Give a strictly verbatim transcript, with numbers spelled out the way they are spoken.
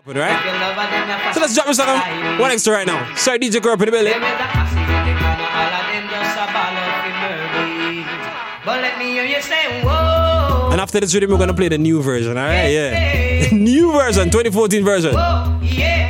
Right? So let's drop this on one extra right now. Sorry, D J Corp in the building. But let me hear you say, whoa. And after this rhythm, we're gonna play the new version, alright? Yeah. yeah. New version, twenty fourteen version. Whoa, yeah.